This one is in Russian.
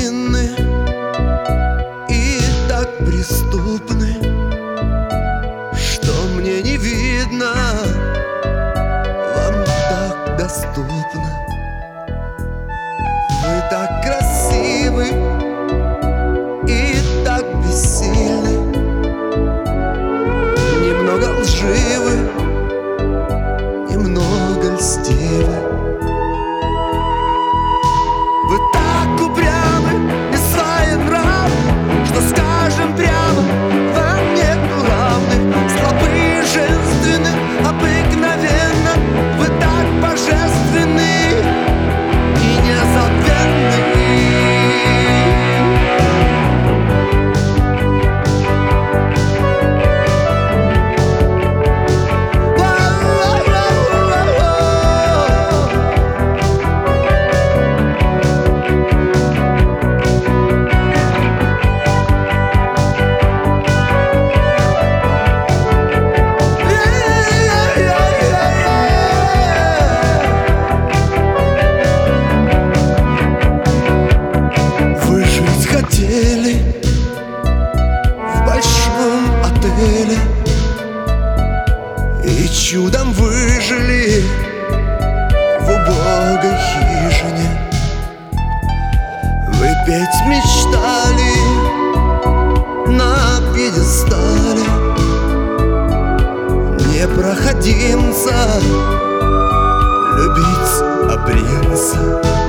невинны и так преступны, что мне не видно, вам так доступно. Вы так красивы и так бессильны, немного лживы, немного льстивы. Вы так упрямы и своенравны, что скажем прямо, вам нет равных. Слабы, женственны, обыкновенно, вы так божественны и незабвенны. В большом отеле и чудом выжили в убогой хижине. Вы петь мечтали на пьедестале непроходимца, любить принца.